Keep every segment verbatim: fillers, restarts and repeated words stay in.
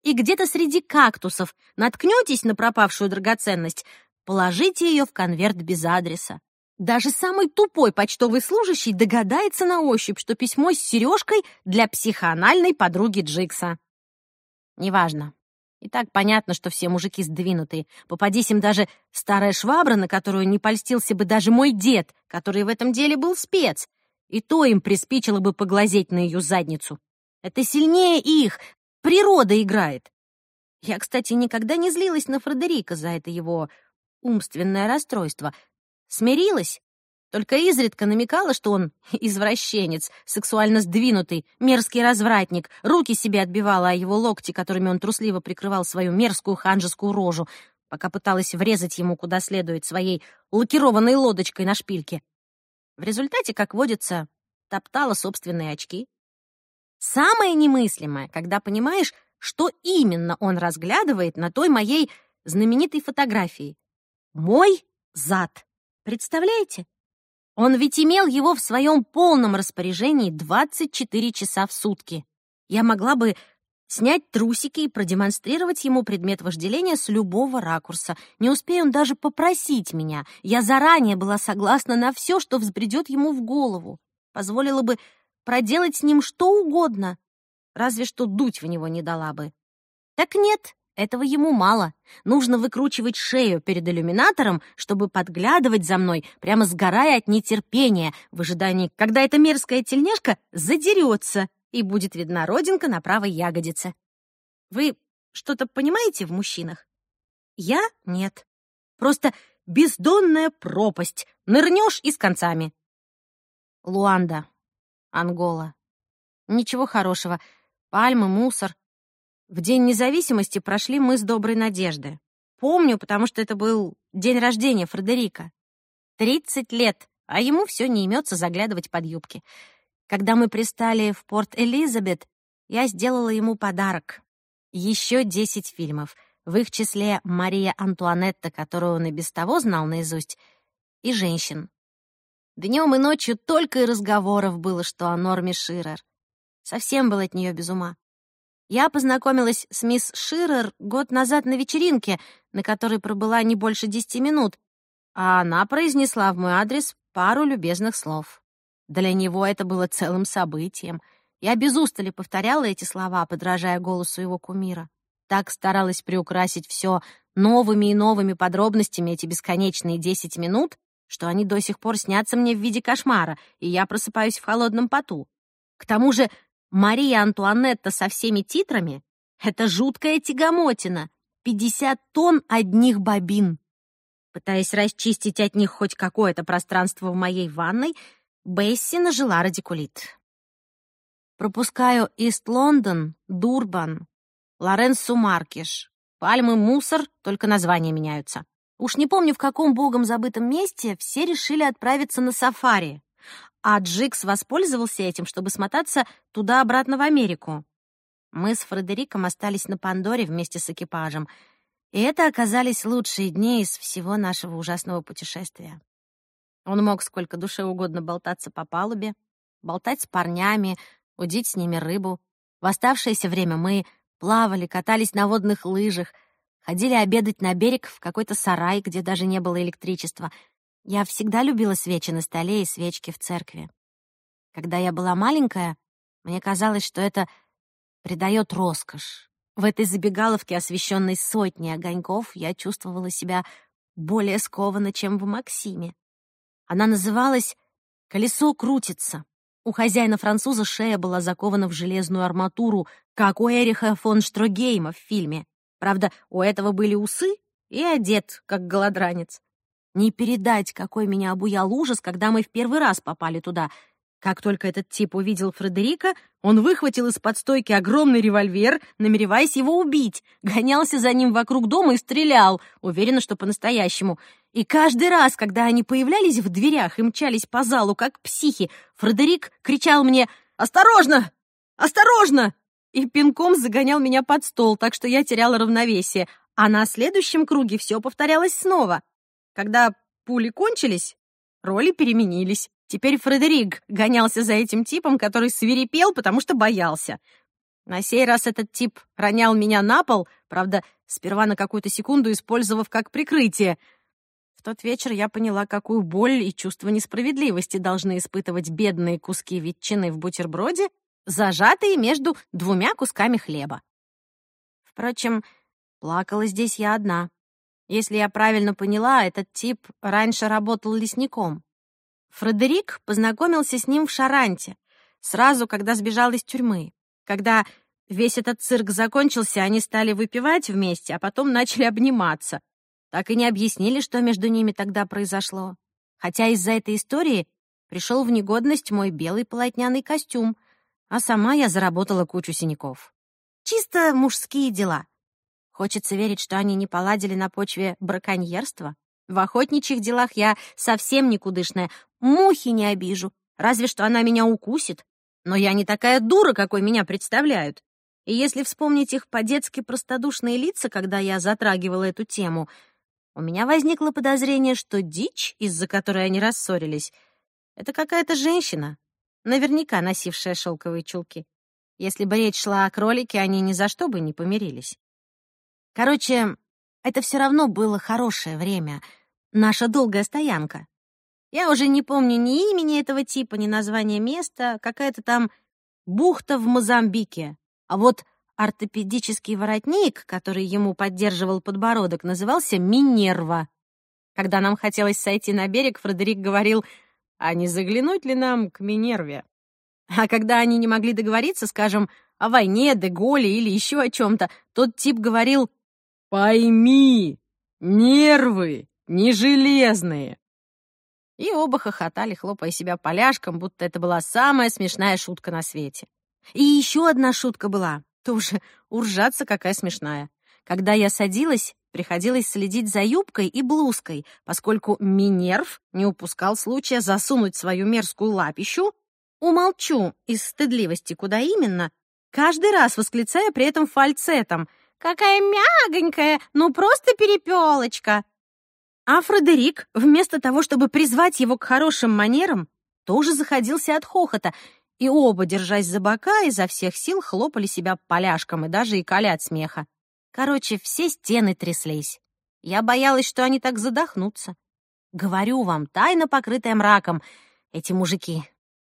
и где-то среди кактусов наткнетесь на пропавшую драгоценность, положите ее в конверт без адреса. Даже самый тупой почтовый служащий догадается на ощупь, что письмо с сережкой для психоанальной подруги Джикса. Неважно. И так понятно, что все мужики сдвинутые. Попадись им даже старая швабра, на которую не польстился бы даже мой дед, который в этом деле был спец. И то им приспичило бы поглазеть на ее задницу. Это сильнее их. Природа играет. Я, кстати, никогда не злилась на Фредерика за это его умственное расстройство. Смирилась, только изредка намекала, что он извращенец, сексуально сдвинутый, мерзкий развратник, руки себе отбивала о его локти, которыми он трусливо прикрывал свою мерзкую ханжескую рожу, пока пыталась врезать ему куда следует своей лакированной лодочкой на шпильке. В результате, как водится, топтала собственные очки. Самое немыслимое, когда понимаешь, что именно он разглядывает на той моей знаменитой фотографии. Мой зад. Представляете? Он ведь имел его в своем полном распоряжении двадцать четыре часа в сутки. Я могла бы снять трусики и продемонстрировать ему предмет вожделения с любого ракурса. Не успея он даже попросить меня. Я заранее была согласна на все, что взбредет ему в голову. Позволила бы проделать с ним что угодно. Разве что дуть в него не дала бы. Так нет. Этого ему мало. Нужно выкручивать шею перед иллюминатором, чтобы подглядывать за мной, прямо сгорая от нетерпения, в ожидании, когда эта мерзкая тельняшка задерется и будет видна родинка на правой ягодице. Вы что-то понимаете в мужчинах? Я — нет. Просто бездонная пропасть. Нырнешь и с концами. Луанда, Ангола. Ничего хорошего. Пальмы, мусор. В День независимости прошли мы с Доброй Надежды. Помню, потому что это был день рождения Фредерика. Тридцать лет, а ему все не имется заглядывать под юбки. Когда мы пристали в Порт-Элизабет, я сделала ему подарок. Еще десять фильмов, в их числе «Мария Антуанетта», которую он и без того знал наизусть, и «Женщин». Днем и ночью только и разговоров было, что о Норме Ширер. Совсем был от нее без ума. Я познакомилась с мисс Ширер год назад на вечеринке, на которой пробыла не больше десяти минут, а она произнесла в мой адрес пару любезных слов. Для него это было целым событием. Я без устали повторяла эти слова, подражая голосу его кумира. Так старалась приукрасить все новыми и новыми подробностями эти бесконечные десять минут, что они до сих пор снятся мне в виде кошмара, и я просыпаюсь в холодном поту. К тому же Мария Антуанетта со всеми титрами — это жуткая тягомотина, пятьдесят тонн одних бобин. Пытаясь расчистить от них хоть какое-то пространство в моей ванной, Бесси нажила радикулит. Пропускаю Ист-Лондон, Дурбан, Лоренцо-Маркиш, Пальмы, мусор, только названия меняются. Уж не помню, в каком богом забытом месте все решили отправиться на сафари. А Джикс воспользовался этим, чтобы смотаться туда-обратно в Америку. Мы с Фредериком остались на Пандоре вместе с экипажем, и это оказались лучшие дни из всего нашего ужасного путешествия. Он мог сколько душе угодно болтаться по палубе, болтать с парнями, удить с ними рыбу. В оставшееся время мы плавали, катались на водных лыжах, ходили обедать на берег в какой-то сарай, где даже не было электричества. Я всегда любила свечи на столе и свечки в церкви. Когда я была маленькая, мне казалось, что это придает роскошь. В этой забегаловке, освещенной сотней огоньков, я чувствовала себя более скованно, чем в Максиме. Она называлась «Колесо крутится». У хозяина-француза шея была закована в железную арматуру, как у Эриха фон Штрогейма в фильме. Правда, у этого были усы и одет, как голодранец. Не передать, какой меня обуял ужас, когда мы в первый раз попали туда. Как только этот тип увидел Фредерика, он выхватил из-под стойки огромный револьвер, намереваясь его убить, гонялся за ним вокруг дома и стрелял, уверенно, что по-настоящему. И каждый раз, когда они появлялись в дверях и мчались по залу, как психи, Фредерик кричал мне «Осторожно! Осторожно!» и пинком загонял меня под стол, так что я теряла равновесие. А на следующем круге все повторялось снова. Когда пули кончились, роли переменились. Теперь Фредерик гонялся за этим типом, который свирепел, потому что боялся. На сей раз этот тип ронял меня на пол, правда, сперва на какую-то секунду использовав как прикрытие. В тот вечер я поняла, какую боль и чувство несправедливости должны испытывать бедные куски ветчины в бутерброде, зажатые между двумя кусками хлеба. Впрочем, плакала здесь я одна. Если я правильно поняла, этот тип раньше работал лесником. Фредерик познакомился с ним в Шаранте, сразу, когда сбежал из тюрьмы. Когда весь этот цирк закончился, они стали выпивать вместе, а потом начали обниматься. Так и не объяснили, что между ними тогда произошло. Хотя из-за этой истории пришел в негодность мой белый полотняный костюм, а сама я заработала кучу синяков. Чисто мужские дела. Хочется верить, что они не поладили на почве браконьерства. В охотничьих делах я совсем никудышная, мухи не обижу, разве что она меня укусит. Но я не такая дура, какой меня представляют. И если вспомнить их по-детски простодушные лица, когда я затрагивала эту тему, у меня возникло подозрение, что дичь, из-за которой они рассорились, это какая-то женщина, наверняка носившая шелковые чулки. Если бы речь шла о кролике, они ни за что бы не помирились. Короче, это все равно было хорошее время, наша долгая стоянка. Я уже не помню ни имени этого типа, ни названия места, какая-то там бухта в Мозамбике. А вот ортопедический воротник, который ему поддерживал подбородок, назывался Минерва. Когда нам хотелось сойти на берег, Фредерик говорил: «А не заглянуть ли нам к Минерве?» А когда они не могли договориться, скажем, о войне, Де-Голле или еще о чем-то, тот тип говорил: «Пойми, нервы не железные». И оба хохотали, хлопая себя поляшком, будто это была самая смешная шутка на свете. И еще одна шутка была, тоже уржаться какая смешная. Когда я садилась, приходилось следить за юбкой и блузкой, поскольку Минерв не упускал случая засунуть свою мерзкую лапищу, умолчу из стыдливости, куда именно, каждый раз восклицая при этом фальцетом: «Какая мягонькая, ну просто перепелочка!» А Фредерик, вместо того, чтобы призвать его к хорошим манерам, тоже заходился от хохота, и оба, держась за бока, изо всех сил хлопали себя поляшком и даже икали от смеха. Короче, все стены тряслись. Я боялась, что они так задохнутся. Говорю вам, тайно покрытая мраком, эти мужики.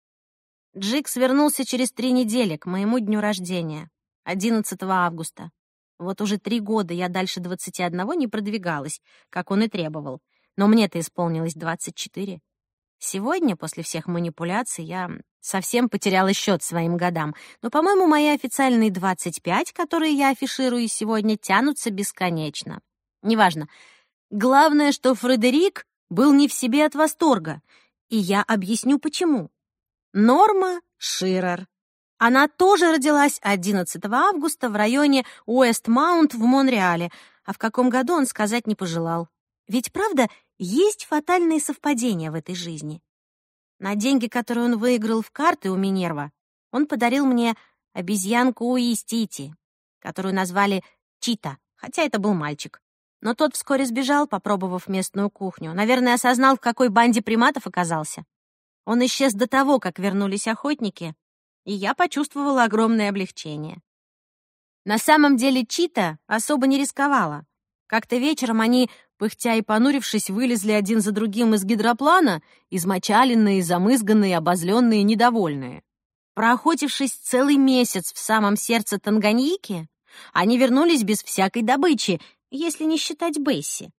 Джикс вернулся через три недели, к моему дню рождения, одиннадцатого августа. Вот уже три года я дальше двадцати одного не продвигалась, как он и требовал. Но мне-то исполнилось двадцать четыре. Сегодня, после всех манипуляций, я совсем потеряла счет своим годам. Но, по-моему, мои официальные двадцать пять, которые я афиширую сегодня, тянутся бесконечно. Неважно. Главное, что Фредерик был не в себе от восторга. И я объясню, почему. Норма Ширер. Она тоже родилась одиннадцатого августа в районе Уэст-Маунт в Монреале, а в каком году он сказать не пожелал. Ведь, правда, есть фатальные совпадения в этой жизни. На деньги, которые он выиграл в карты у Минерва, он подарил мне обезьянку Уистити, которую назвали Чита, хотя это был мальчик. Но тот вскоре сбежал, попробовав местную кухню. Наверное, осознал, в какой банде приматов оказался. Он исчез до того, как вернулись охотники, и я почувствовала огромное облегчение. На самом деле Чита особо не рисковала. Как-то вечером они, пыхтя и понурившись, вылезли один за другим из гидроплана, измочаленные, замызганные, обозленные, недовольные. Проохотившись целый месяц в самом сердце Танганьики, они вернулись без всякой добычи, если не считать Бесси.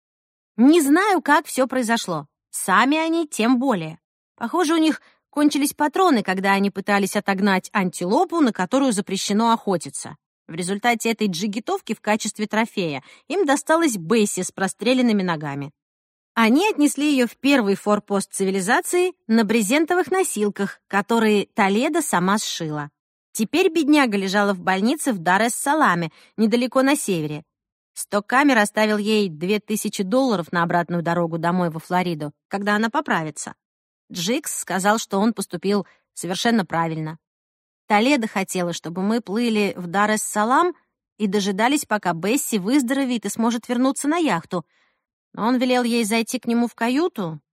Не знаю, как все произошло. Сами они тем более. Похоже, у них кончились патроны, когда они пытались отогнать антилопу, на которую запрещено охотиться. В результате этой джигитовки в качестве трофея им досталась Бесси с простреленными ногами. Они отнесли ее в первый форпост цивилизации на брезентовых носилках, которые Толедо сама сшила. Теперь бедняга лежала в больнице в Дар-эс-Саламе, недалеко на севере. Стокамер оставил ей две тысячи долларов на обратную дорогу домой во Флориду, когда она поправится. Джикс сказал, что он поступил совершенно правильно. Толедо хотела, чтобы мы плыли в Дар-эс-Салам и дожидались, пока Бесси выздоровеет и сможет вернуться на яхту. Но он велел ей зайти к нему в каюту